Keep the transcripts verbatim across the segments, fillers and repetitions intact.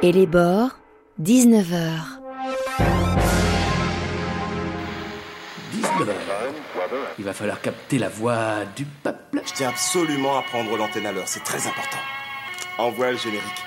Et les bords, dix-neuf heures. dix-neuf heures. Il va falloir capter la voix du peuple. Je tiens absolument à prendre l'antenne à l'heure, c'est très important. Envoie le générique.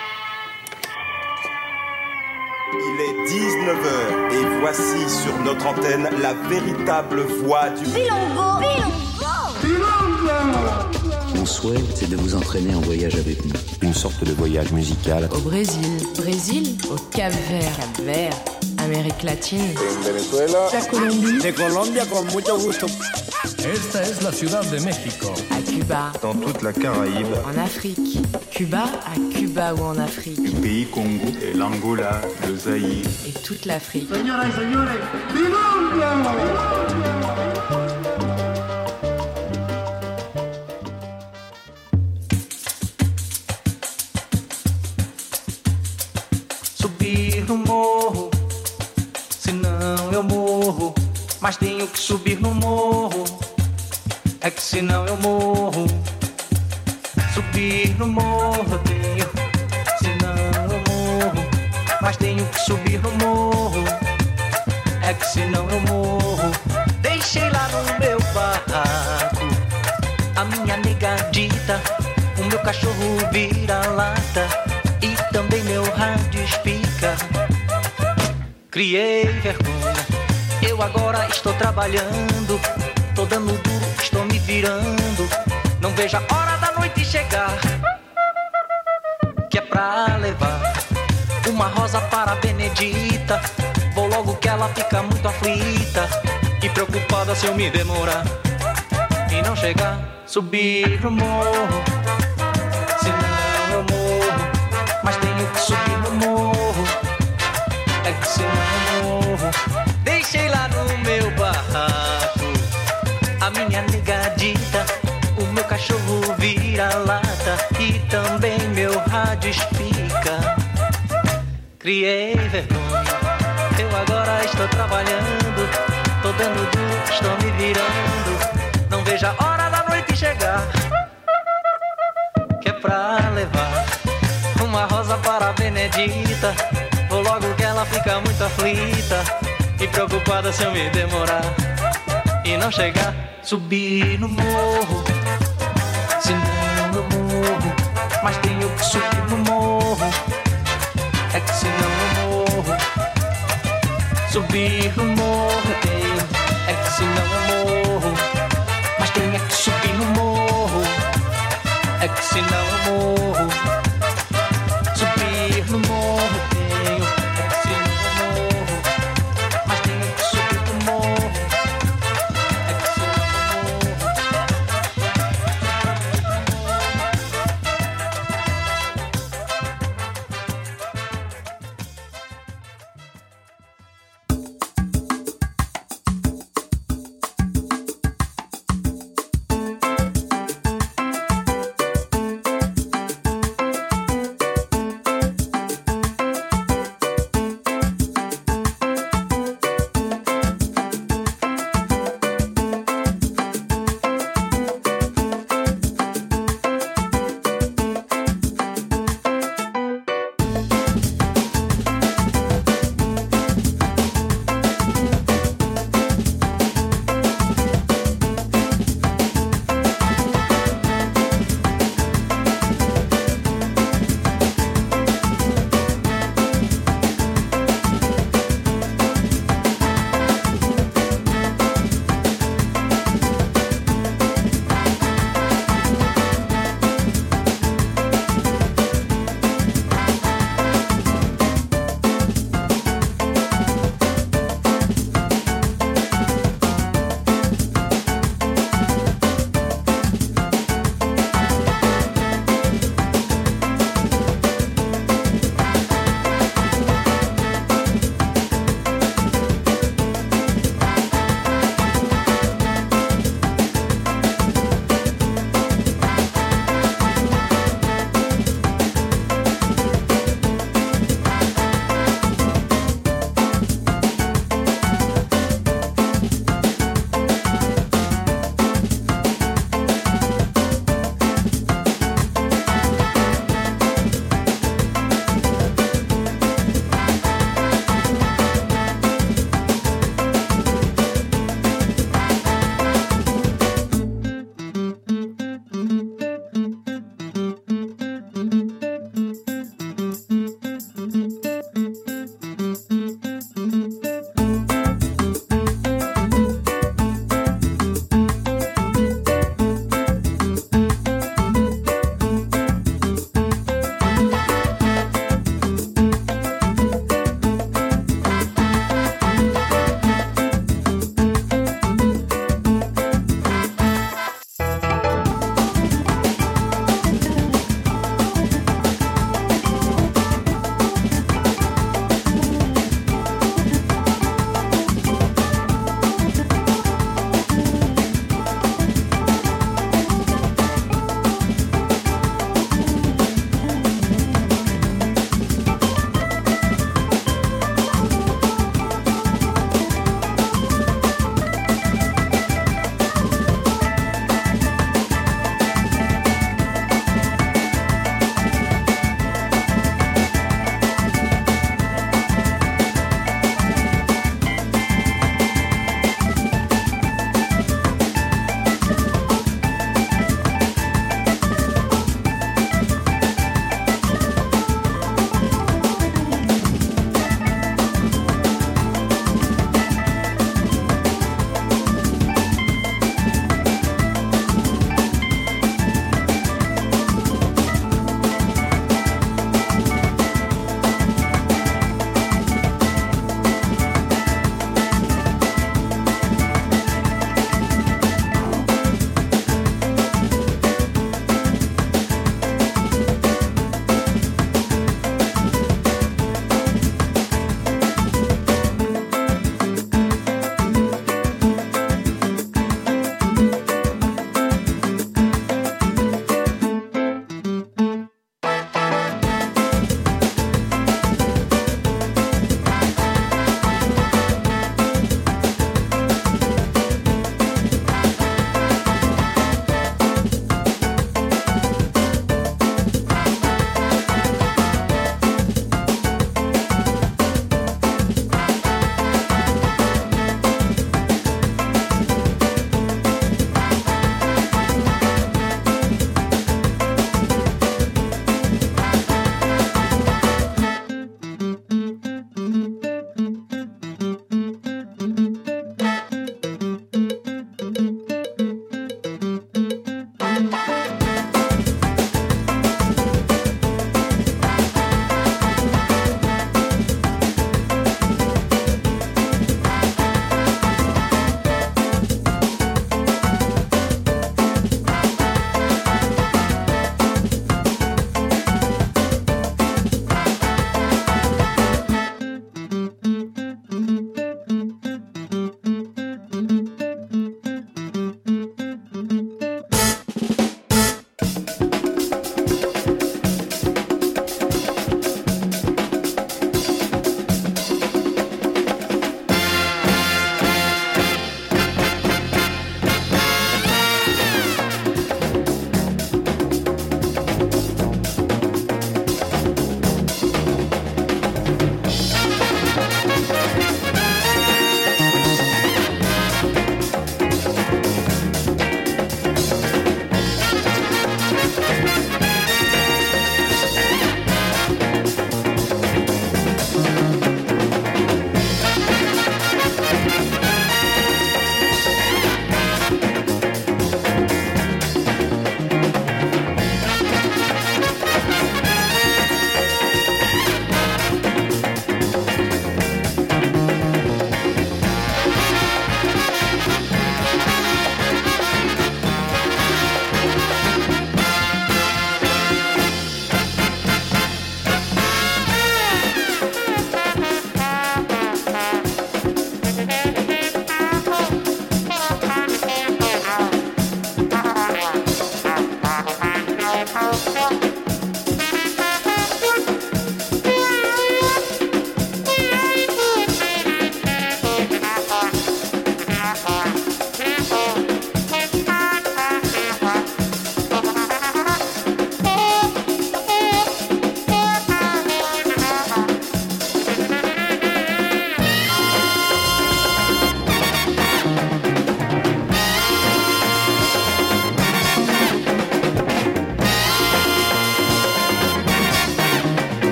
Il est dix-neuf heures et voici sur notre antenne la véritable voix du... Bilongo, Bilongo, Bilongo. Mon souhait, c'est de vous entraîner en voyage avec nous. Une sorte de voyage musical. Au Brésil, Brésil, au Cap-Vert, Cap-Vert, Amérique latine, en Venezuela, la Colombie, de Colombia con mucho gusto. Esta es la ciudad de México. À Cuba, dans toute la Caraïbe, en Afrique, Cuba à Cuba ou en Afrique, le pays Congo, et l'Angola, le Zaïre et toute l'Afrique. Señoras y señores, Bilongo. Subir no morro, senão eu morro. Mas tenho que subir no morro, é que senão eu morro. Subir no morro eu tenho, senão eu morro. Mas tenho que subir no morro, é que senão eu morro. Deixei lá no meu barraco a minha negadita, o meu cachorro vira-lata e também meu rádio espica. Criei vergonha, eu agora estou trabalhando, tô dando duro, estou me virando. Não vejo a hora da noite chegar, que é pra levar uma rosa para a Benedita. Vou logo que ela fica muito aflita e preocupada se eu me demorar e não chegar. Subir no morro, senão eu morro. Mas tenho que subir no morro, é que senão eu morro. Deixei lá no meu barraco a minha negadita, o meu cachorro vira-lata e também meu rádio espica. Criei vergonha, eu agora estou trabalhando, tô dando duro, estou me virando. Não vejo a hora da noite chegar, que é pra levar uma rosa para a Benedita. Vou logo que ela fica muito aflita e preocupada se eu me demorar e não chegar. Subir no morro, senão eu morro. Mas tenho que subir no morro, é que senão eu morro. Subir no morro eu tenho, é que senão eu morro. Mas tenho que subir no morro, é que senão eu morro. Subir no morro eu tenho, é que senão eu morro. Mas tenho que subir no morro, é que senão eu morro.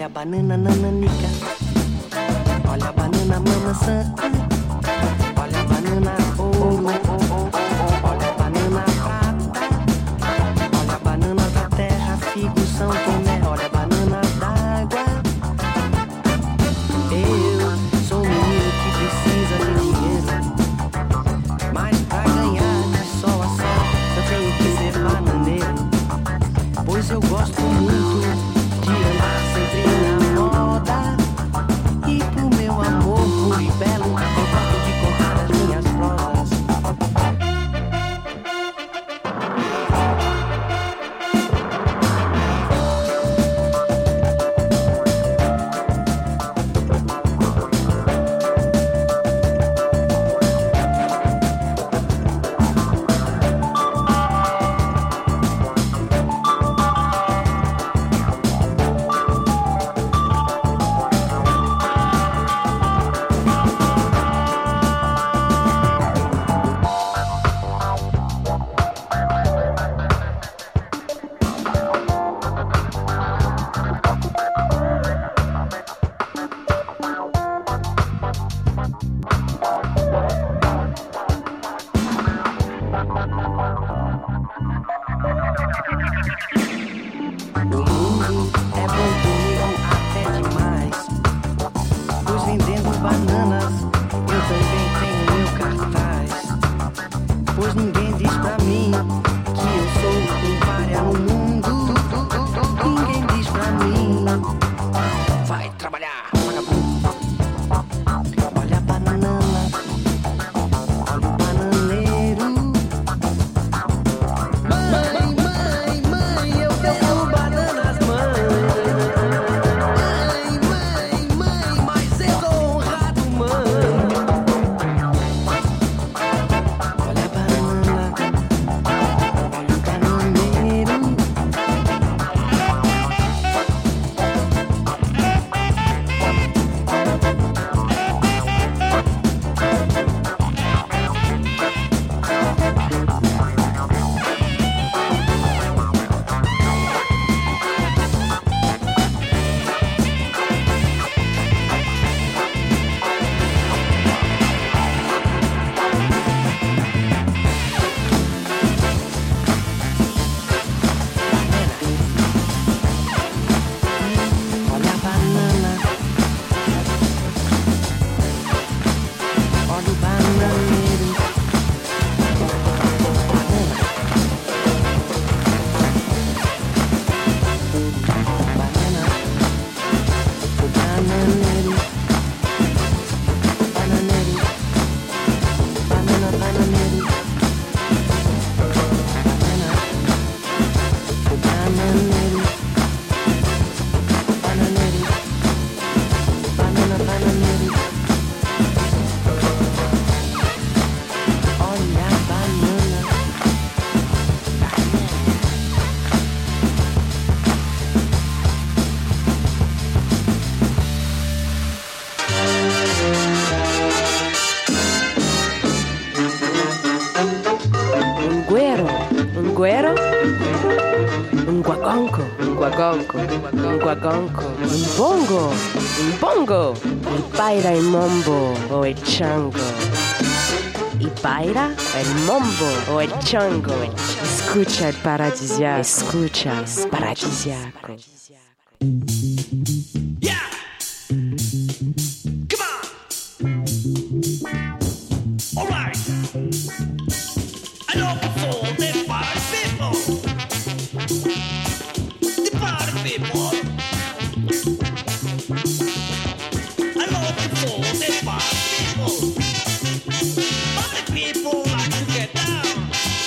Olha a banana nananica, olha a banana maçã, olha a banana ouro, olha a banana prata, olha a banana da terra, figo, São Tomé, olha a banana d'água. Eu sou um menino que precisa de dinheiro, mas pra ganhar de sol a sol eu tenho que ser bananeiro, pois eu gosto muito de andar sempre na moda. E pro meu amor puro e belo eu gosto de contar as minhas prosas. Um guagonco, um bongo, um bongo. E paira el mombo o el chango. Y paira el mombo o el chango. Escucha el paradisiaco. Escucha el paradisiaco. Yeah! Come on! All right! I know before the party people. The party people. I know before the party people. Party people like to get down.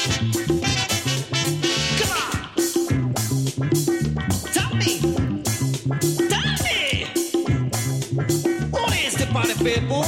Come on! Tell me! Tell me! What is the party people?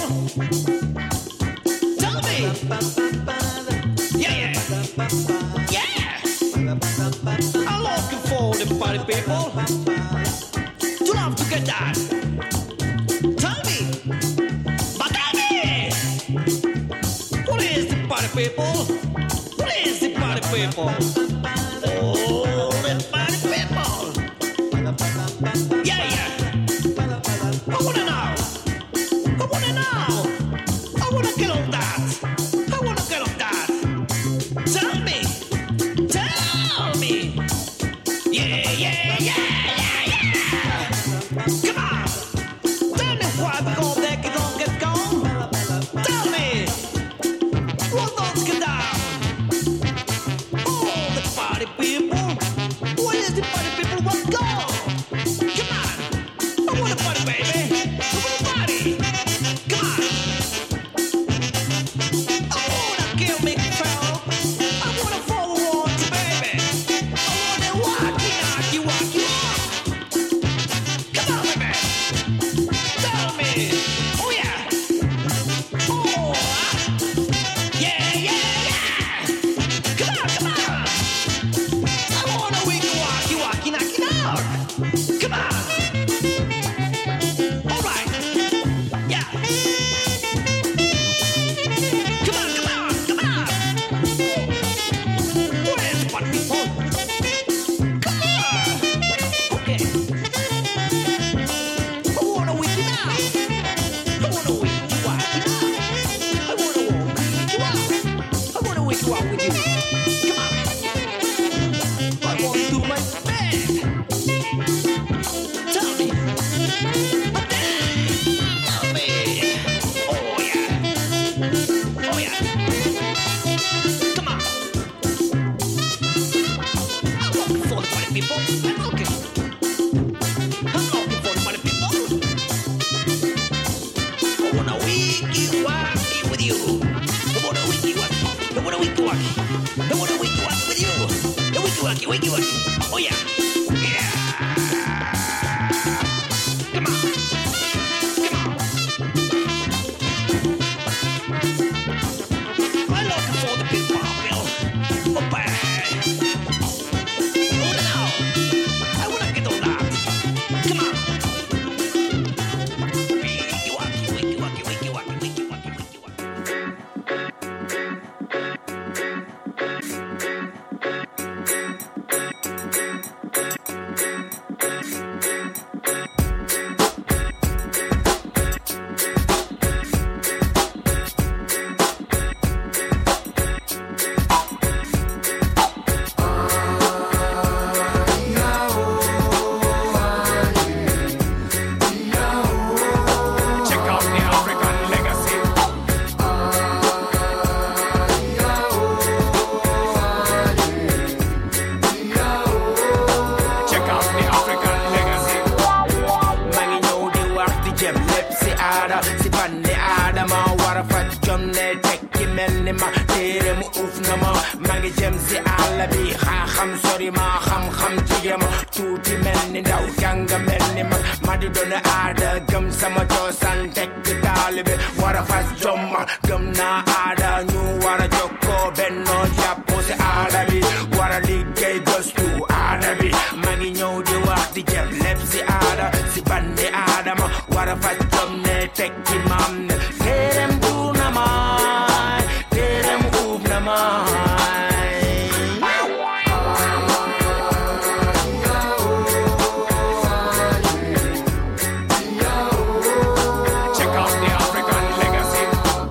Tell me! Yeah, yeah! Yeah! I'm looking for the party people. You love to get down. Tell me! But tell me! What is the party people? What is the party people? Oh, the party people! Yeah, yeah! Come on. All right. Yeah. Come on, come on, come on. What is what people? Come on. Okay. I wanna wake you now. I wanna wake you up now. I wanna wake you up. I wanna wake you up with you. Come on. I wanna do my best. Tell me. Tell me. Oh yeah. Oh yeah. Come on. I'm looking for the party people. I'm looking. I'm looking for the party people. I wanna wiki wacky with you. I wanna wiki wacky. I wanna wiki wacky. I wanna wiki wacky with you. I wiki wacky, wiki wacky. Oh yeah. Yeah. Come on. Come on. I'm looking for the big purple. Oh bad. Oh no. I wanna get on that. Come on. Wiki wacky, wiki wacky, wiki wacky, wiki wacky, wiki wacky. Check out the African legacy. Check out the African legacy. Mangi ñëw di wax di jëm lépp si aada si bandi aadama war a faj jom ne tekki mel ni ma téere mu uuf na ma maa ngi jëm si àll bi xaaxam sori ma xam-xam jige ma tuuti mel ni ndaw jàng mel ni ma ma di doon aada gëm sama cosaan tekk taalibe war a faj jom ma gëm naa aada ñu war a jokkoo bennoo jàppoo si aada bi war a liggéey gëstu aada bi maa ngi ñëw di wax di jëm lépp si aada si bandi aadama war a faj jom ne tekki maam ne téerem duur na maay téerem uub na maay Check out the African legacy.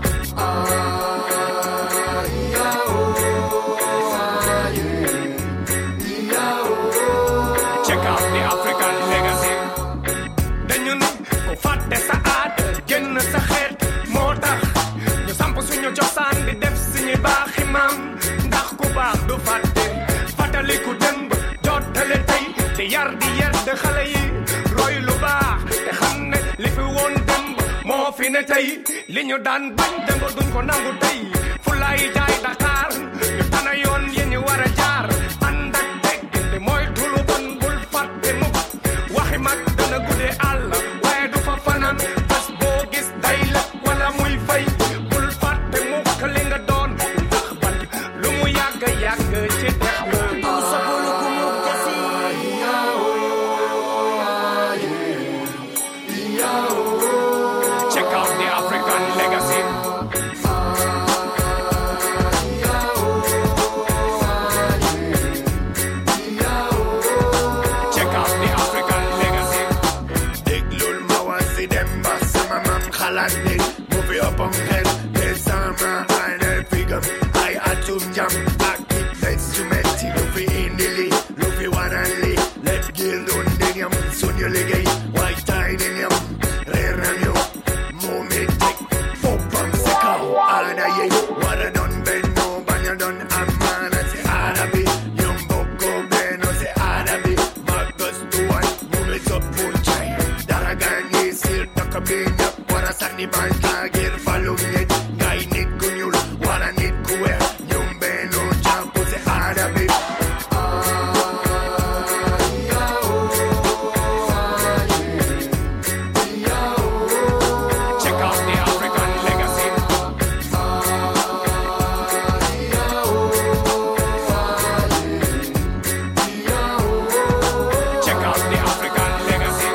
Check out the African legacy. dañu ne ku fàtte sa aada génn sa xeet moo tax ñu samp suñu cosaan di def suñu baaxi maam ndax ku baax du fàtte fàttaliku démb jottale tey di yar di yedd xale yi roy lu baax te xam ne li fi woon démb moo fi ne tey li ñu daan bañ démb duñ ko nangu tey fu lay jaay Dakar ñu tana yoon yi ñu war a jaar ànd ak teggin di mooy tulu bon bul fàtte mukk waxi mag dana guddee àll waaye du fa fanaan bés boo gis day lekk wala muy fay bul fàtte mukk li nga doon ndax ban lu mu yàgg yàgg ci dex nga Check out the African legacy. Check out the African legacy. déglul ma wax si dem ba sama maam xalaat ne mu fi ëppam xel te sama ay ne figam ay atum jam ak it bés su metti lu fi indi li lu fi waral li lépp gil doon ndegam suñu liggéey waay tay ne ñam reer nañu mu mi teg boppam si kaw aada yi wara doon benno bañ a doon amaana si aada bi ñoom bokko benno si aada bi ma gëstuwaat mu mi toppu cay dara gaañi sir dëkk bi ñëpp wara sànni banta ngir falum nit ngay nit ku ñuul wara nit ku weex ñoom benno jàpp si aada bi Check out the African legacy. Check out the African legacy.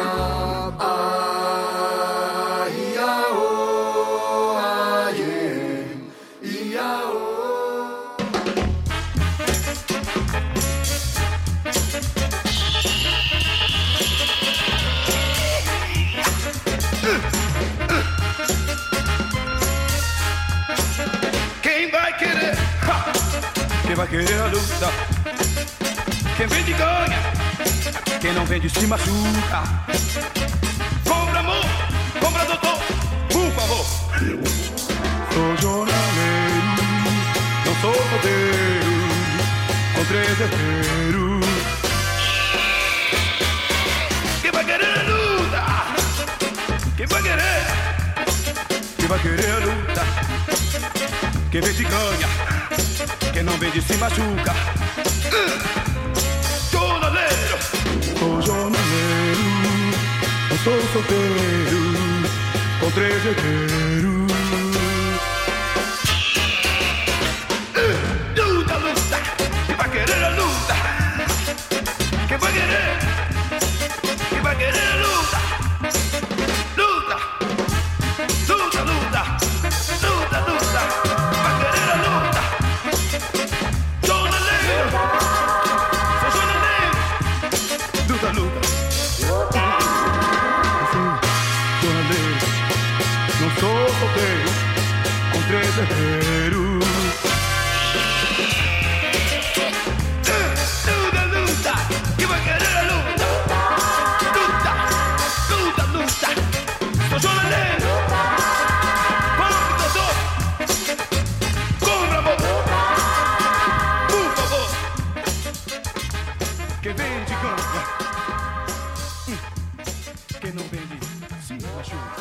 Quem vai querer? Ha! Quem vai querer a luta? Quem vende ganha, quem não vende se machuca. Compra amor, compra doutor, por favor. Sou jornaleiro, não sou rodeiro, com três herdeiros. Quem vai querer a luta? Quem vai querer? Quem vai querer a luta? Quem vende ganha, quem não vende se machuca. Jornaleiro, sou jornaleiro, não sou solteiro, com três herdeiros. Luta, luta, quem vai querer a luta? Quem vai querer? Quem vai querer a luta? Luta, luta, luta, luta, luta, vai querer a luta? Jornaleiro, sou jornaleiro, luta, luta. Jornaleiro, não sou solteiro, com três herdeiros. Luta, luta, que vai querer a luta? Luta, luta, luta, sou jornaleiro. Compre doutor, compra amor, por favor. Quem vende ganha, quem não vende se machuca.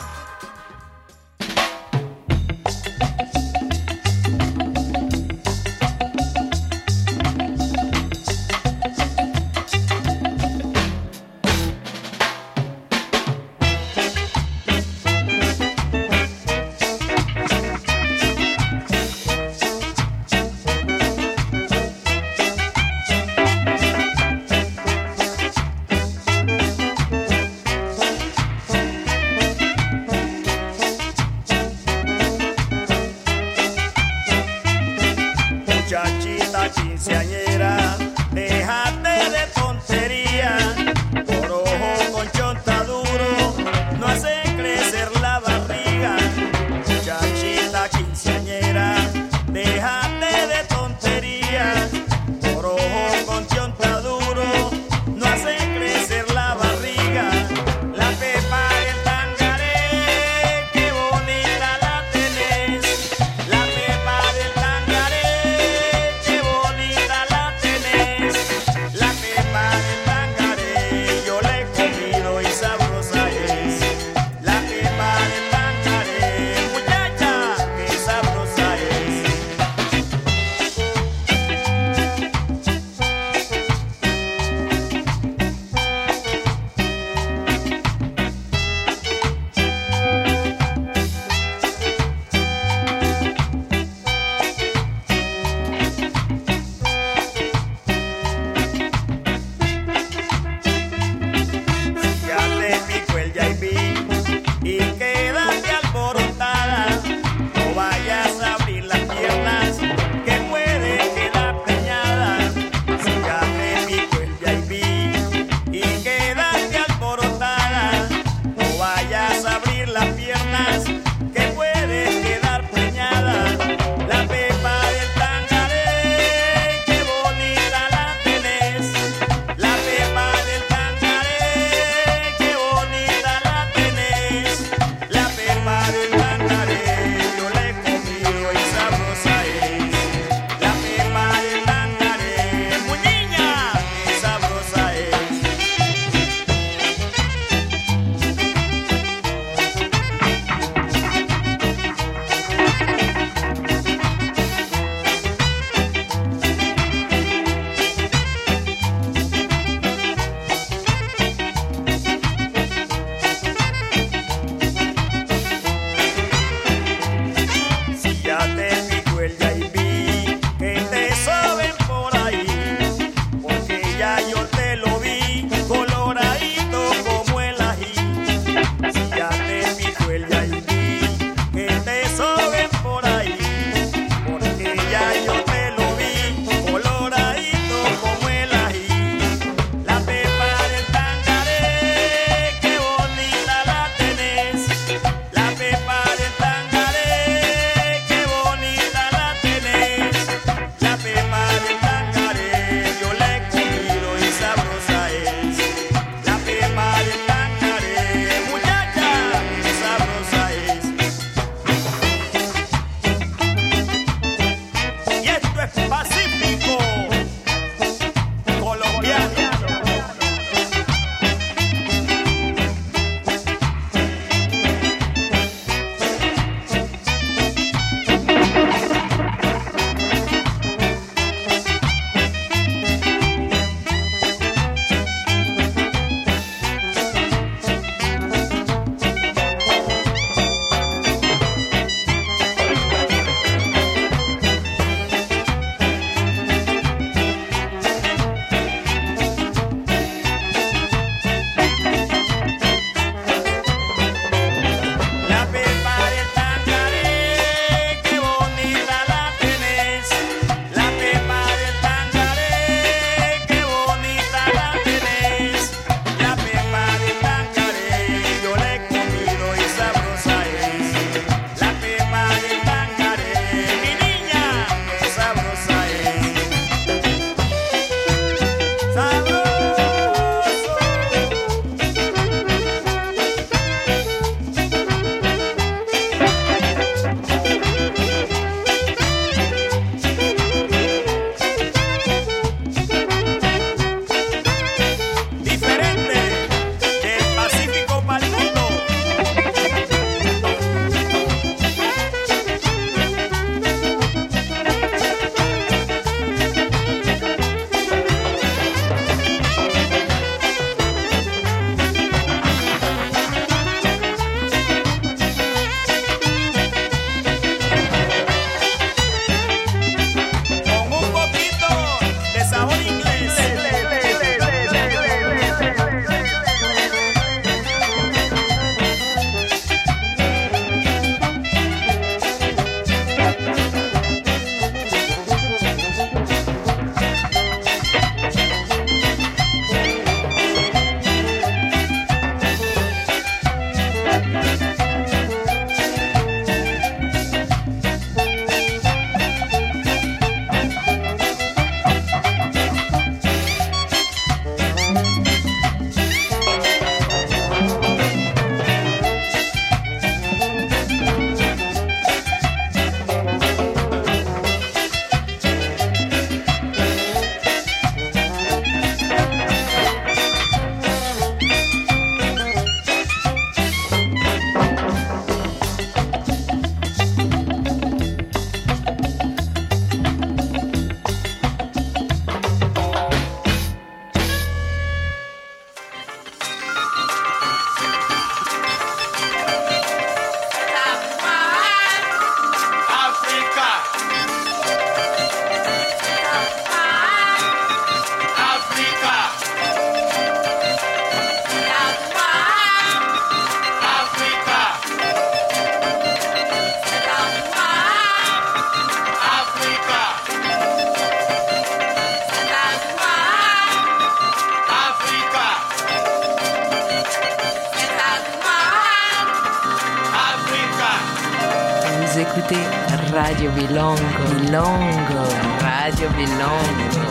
Vous écoutez Radio Bilongo. Bilongo. Radio Bilongo.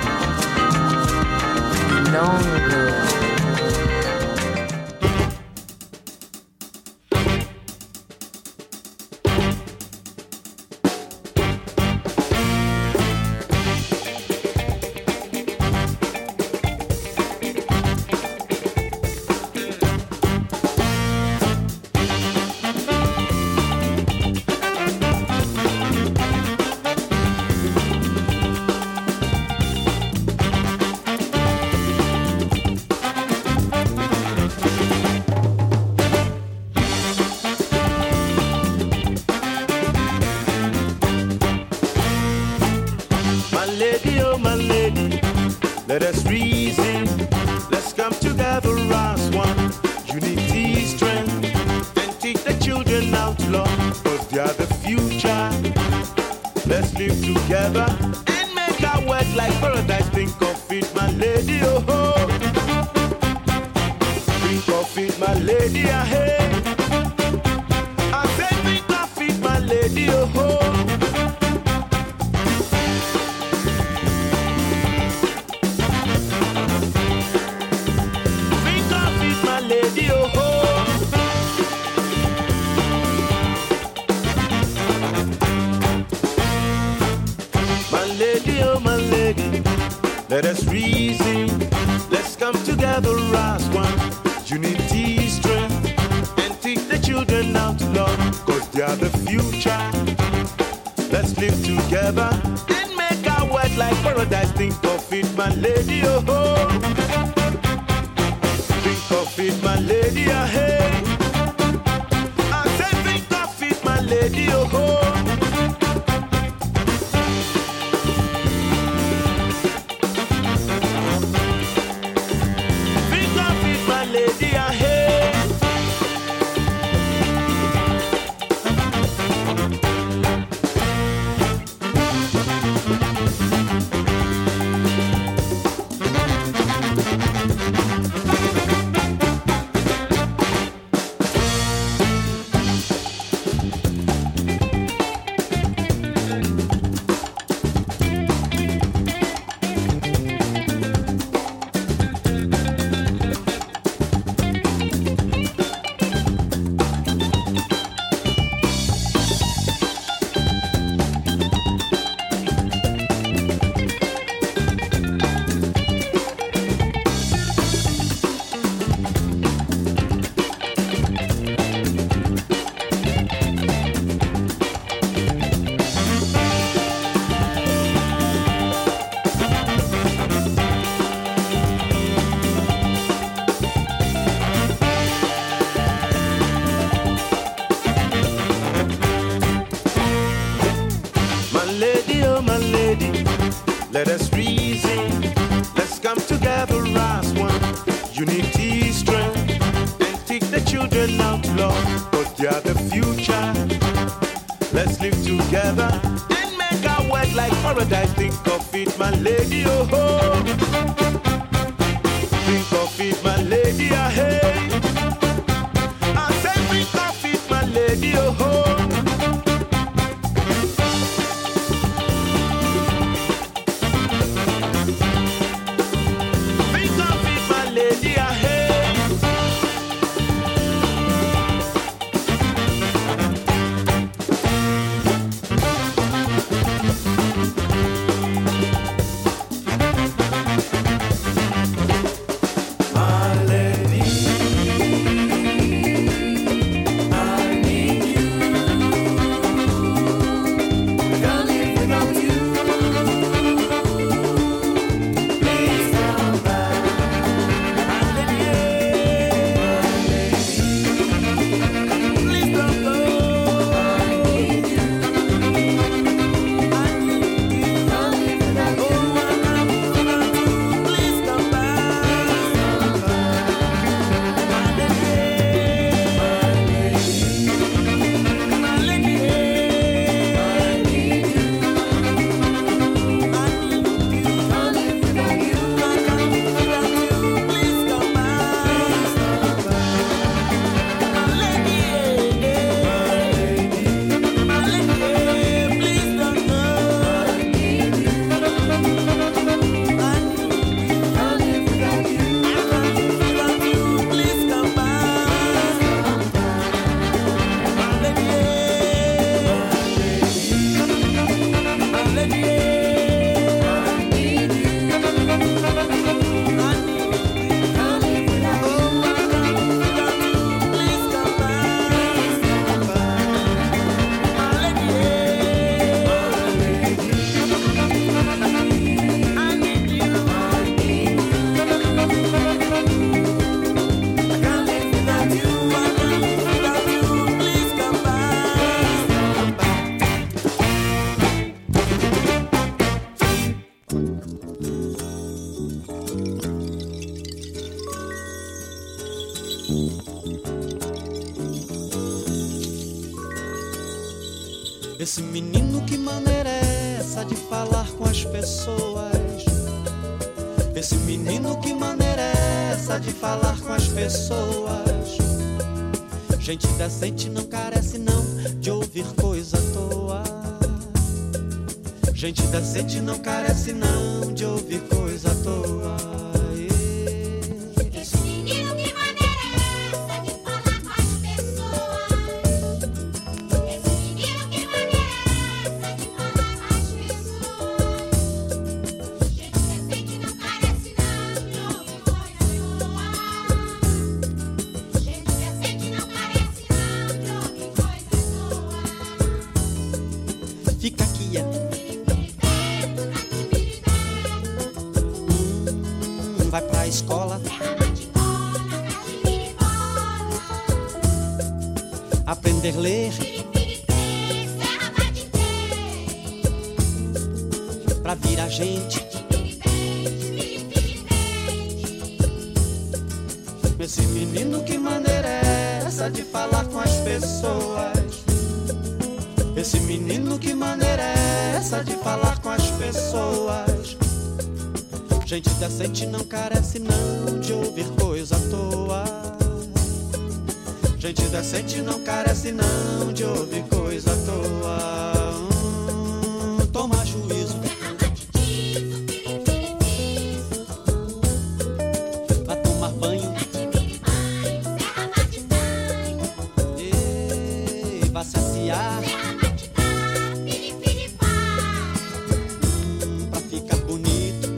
Bilongo. Let us reason, let's come together as one. Unity, strength, and teach the children how to love, cause they are the future. Let's live together and make our work like paradise. Think of it, my lady, oh ho. Think of it, my lady, ah hey. I said think of it, my lady, oh ho. Let us reason, let's come together as one. Unity, strength, and teach the children how to love, cause they are the future. Let's live together and make our work like paradise. Think of it, my lady, oh ho. Think of it, my lady, ah hey. I said think of it, my lady, oh ho. Let us reason, let's come together as one. Unity, strength, and teach the children how to love, cause they are the future. Let's live together and make our work like paradise. Think of it, my lady, oh ho. Think of it, my lady, ah hey. I said think of it, my lady, oh ho. My lady. Esse menino, que maneira é essa de falar com as pessoas? Esse menino, que maneira é essa de falar com as pessoas? Gente decente não carece não de ouvir coisa à toa. Gente decente não carece não de ouvir coisa à toa. Esse menino, que maneira é essa de falar com as pessoas? Esse menino, que maneira é essa de falar com as pessoas? Gente decente não carece não de ouvir coisa à toa. Gente decente não carece não de ouvir coisa à toa. Fica quieto. Vai pra escola, aprender a ler, pra virar gente. Esse menino, que maneira é essa de falar com as pessoas? Esse menino, que maneira é essa de falar com as pessoas? Gente decente não carece não de ouvir coisa à toa. Gente decente não carece não de ouvir coisa à toa. Hum, toma juízo. Vai tomar banho. Ei, vai saciar. Hum, pra ficar bonito.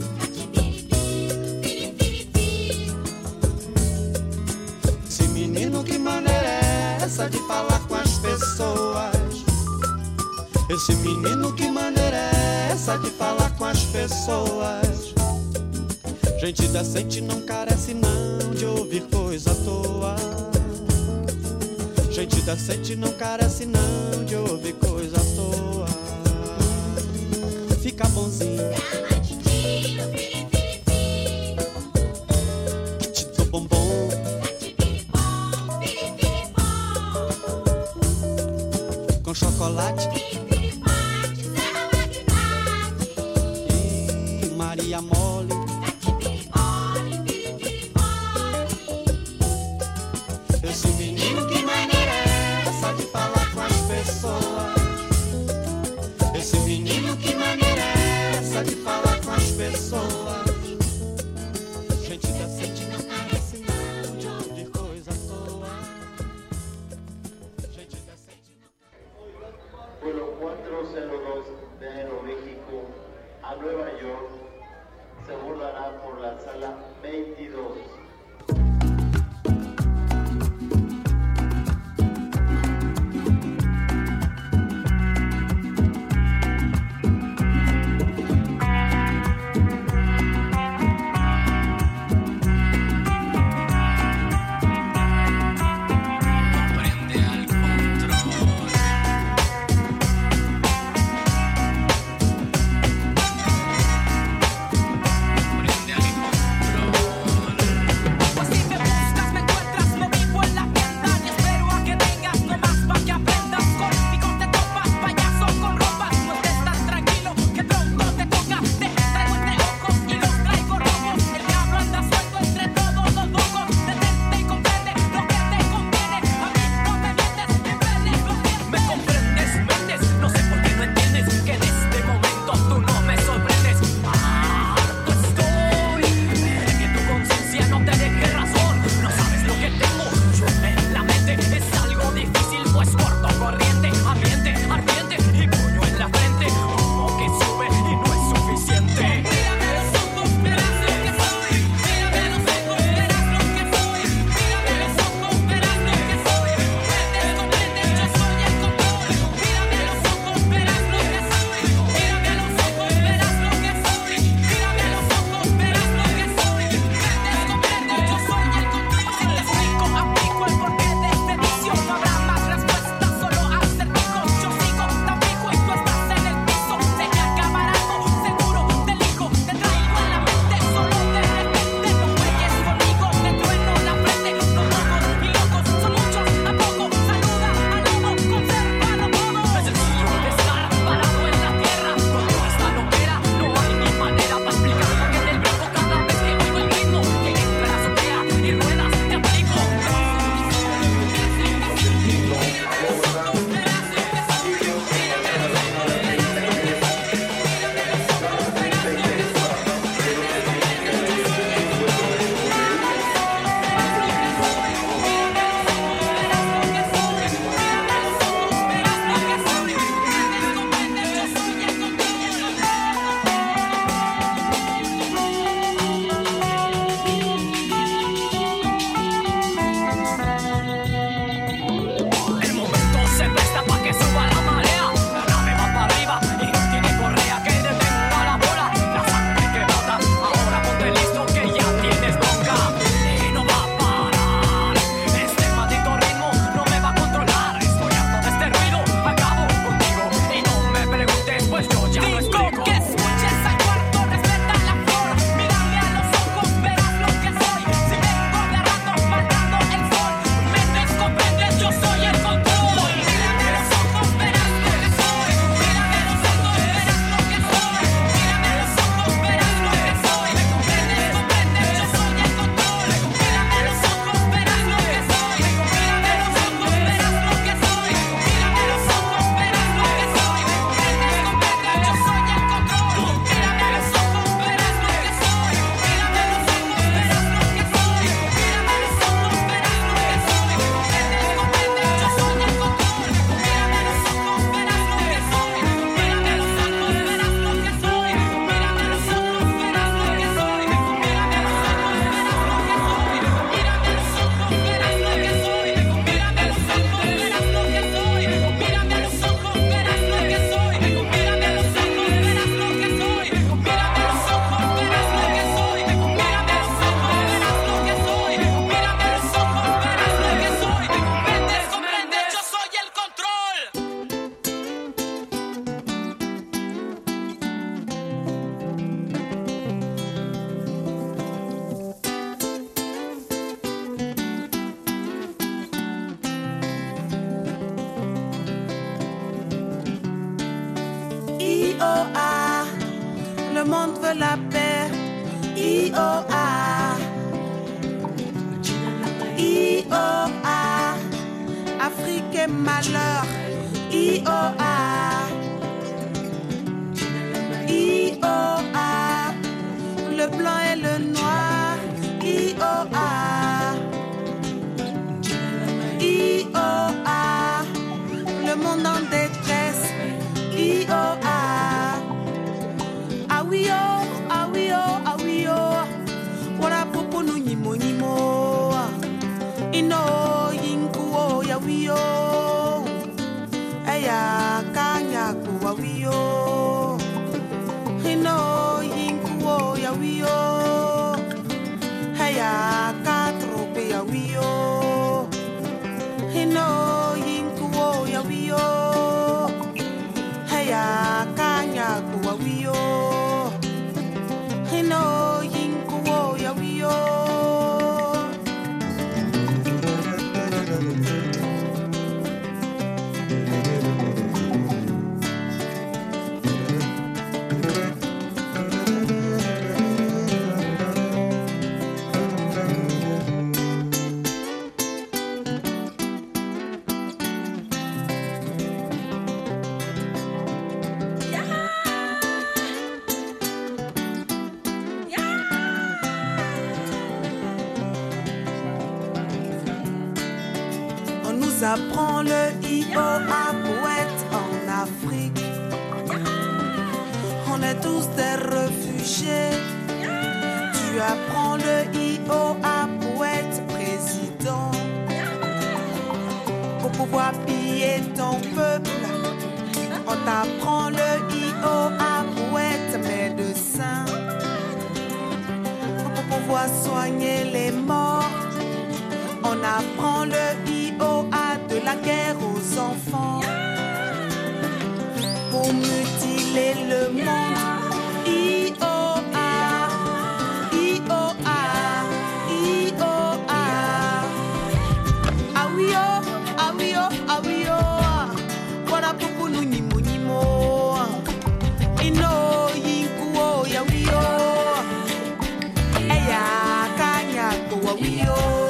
Menino, que maneira é essa de falar com as pessoas? Esse menino, que maneira é essa de falar com as pessoas? Gente decente não carece não de ouvir coisa à toa. Gente decente não carece não de ouvir coisa à toa. Fica bonzinho. Te dou bombom. Com chocolate e Maria Mole. Esse menino, que maneira é essa de falar com as pessoas? Esse menino, que maneira é essa de falar com as pessoas? Gente decente não carece não de ouvir coisa à toa. Gente decente não... Vuelo cuatro cero dos de Aeroméxico a Nueva York se abordará por la sala veintidós. Prende al control. Le monde veut la paix. I O A. I O A. Afrique et malheur. I O A. I O A. Le blanc et le noir. I O A. I O A. Le monde en détresse. I O A. Ah oui oh, ah oui oh, ah oui oh. Wara popo no nyimo nyimo. Ino yinku oh ya oui oh. Eya kanya ko wa oui oh. Ino yinku oh ya oui oh. Eya ka trope ya oui oh. Ino yinku oh ya oui oh. Eya kanya ko wa oui oh. Ino yinku oh ya oui oh. On nous apprend le I O A pour être en Afrique. On est tous des réfugiés. Tu apprends le I O A pour être président. Pour pouvoir piller ton peuple. On t'apprend le I O A pour être médecin. Pour pouvoir soigner les morts. On apprend le I O A de la guerre aux enfants. Pour mutiler le monde. I O A, I O A, I O A. Ah oui oh, ah oui oh, ah oui oh. Voilà pour nous nimo nimo. Ino yinku oh ya oui oh. Eya kanya ko wa oui oh.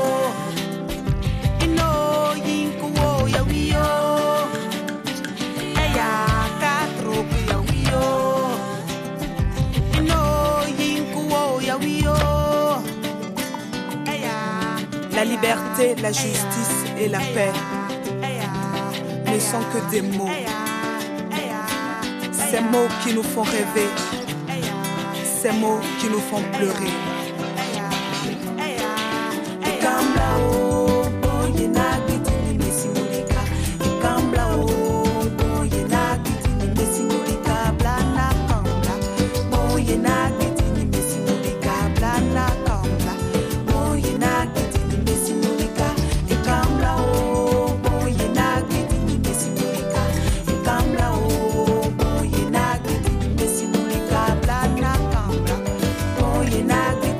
La liberté, la justice et la paix ne sont que des mots. Ces mots qui nous font rêver, ces mots qui nous font pleurer. You're not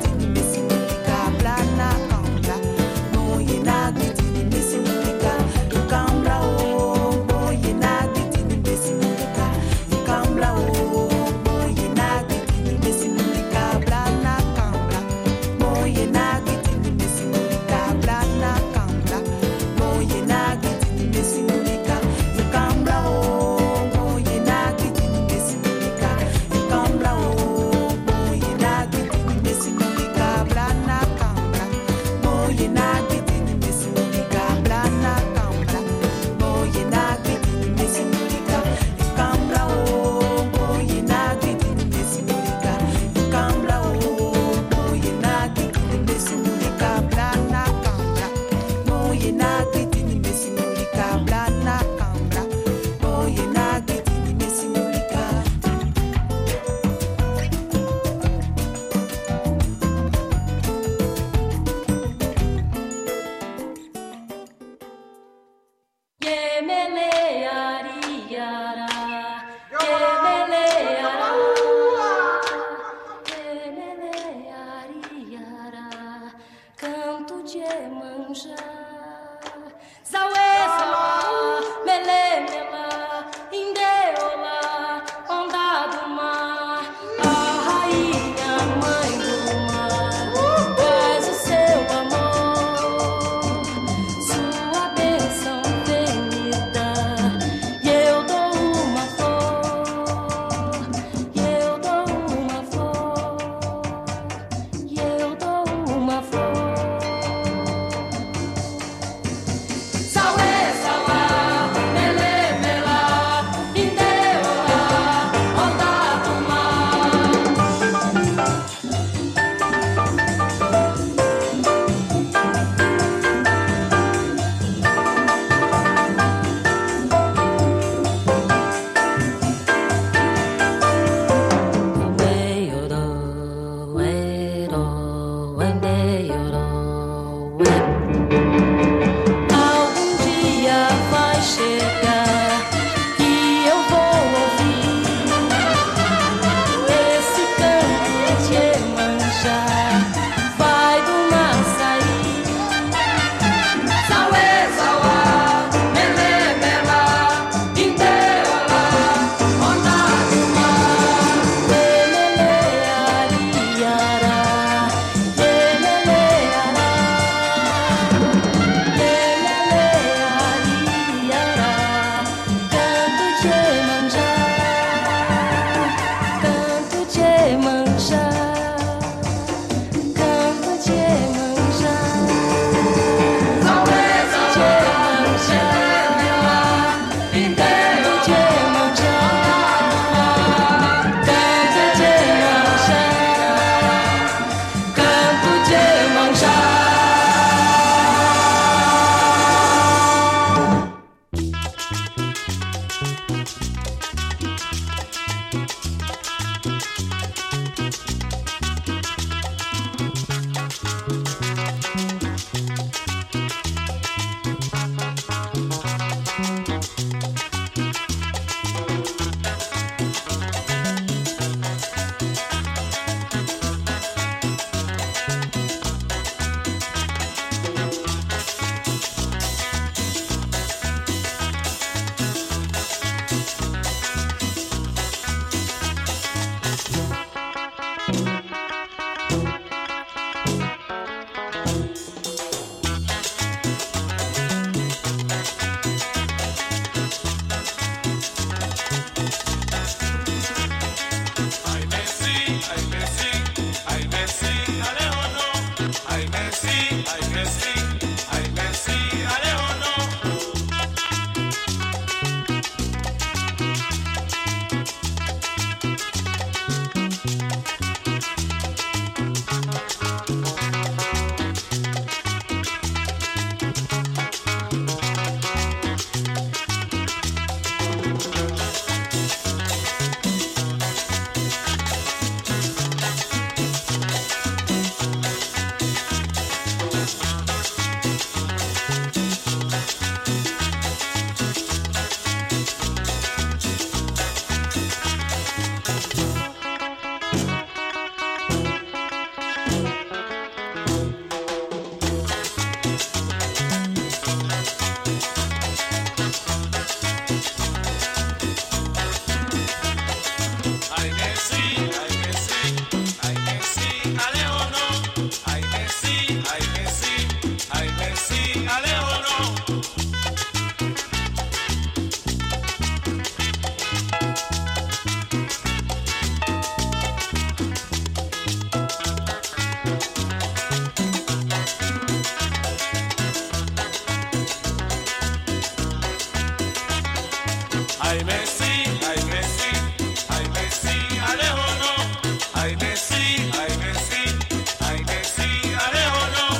Ay Messi, ay Messi, ay Messi, allez oh non. Ay Messi, ay Messi, ay Messi, allez oh non.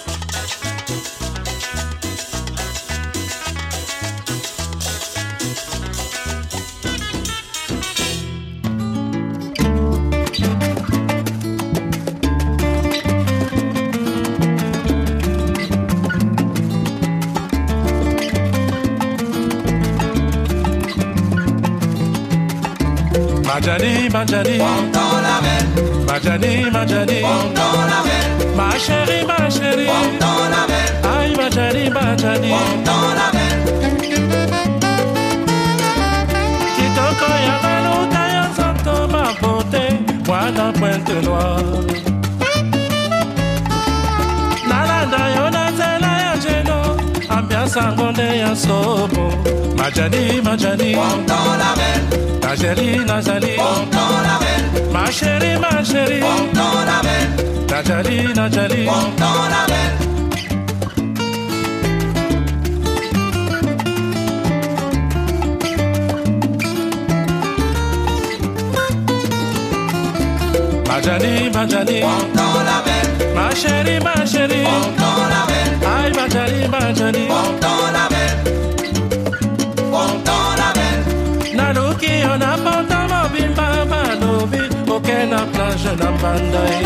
Majani, Majani, Majani, Majani, ma chérie, ma chérie, aïe Majani, Majani, Kitoko Yamano, Tayan Santo, ma beauté, moi dans Pointe Noire. Nalanda Yona Zela Yajeno, ambiance angondé ya sobo, Majani, Majani, Najali, Najali, ma chérie, ma chérie, Najali, Najali, Majali, Majali, ma chérie, ma chérie, aïe Majali, Majali, Naluki on a panta mobimba manobi okena plage na bandai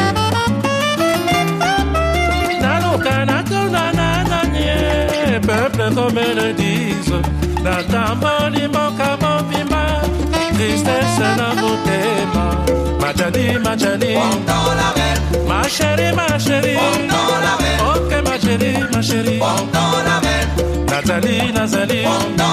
Naluka na tona na nanye peuple comme le disent na tamboli moka mobimba tristesse na motema Majani Majani ma chérie ma chérie ok ma chérie ma chérie Nathalie Nathalie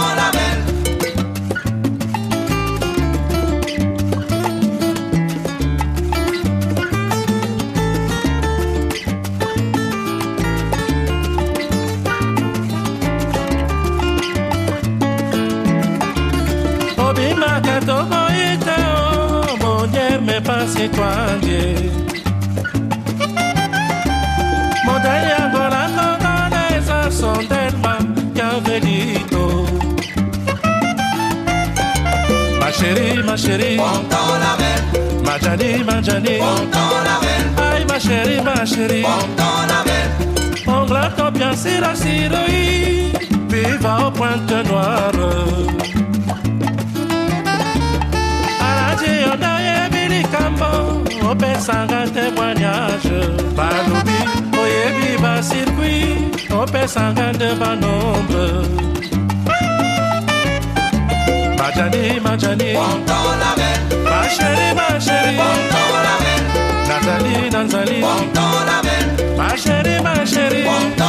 c'est toi Dieu Modèle Angola dans les arçons d'Elma Cavelito Ma chérie, ma chérie Majani, Majani Aïe ma chérie, ma chérie On glato bien sira siroi Viva au Pointe Noire Aradio d'ailleurs Kambo, opesanga témoignage Balubi, oyebi ba circuit Opesanga de ba nombre Majani, Majani Ma chérie, ma chérie Nathalie, Nathalie Ma chérie, ma chérie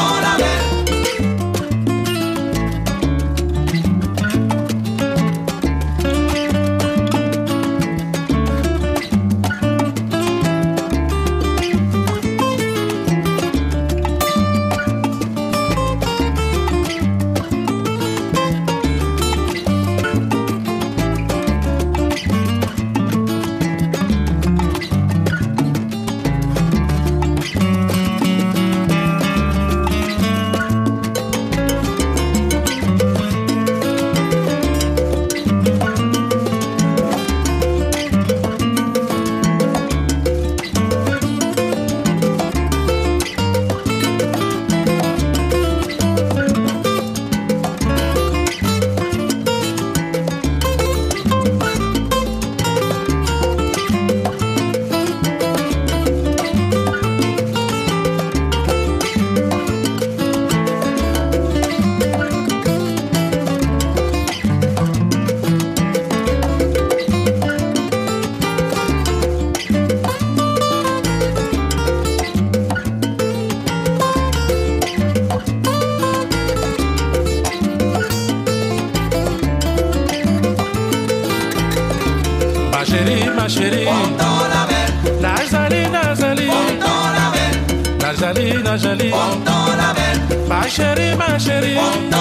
ma chérie Najali, Najali Najali, Najali Ma chérie, ma chérie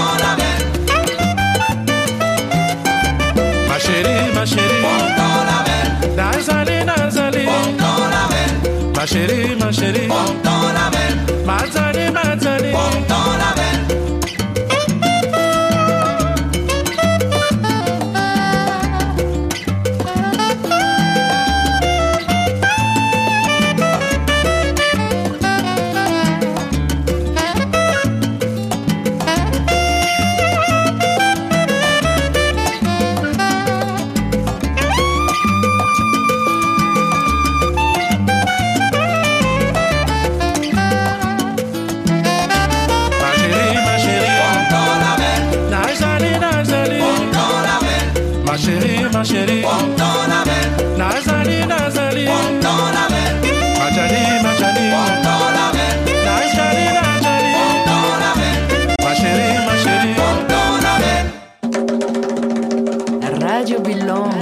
Ma chérie, ma chérie Najali, Najali Ma chérie, ma chérie Mazali, Mazali Radio Bilon.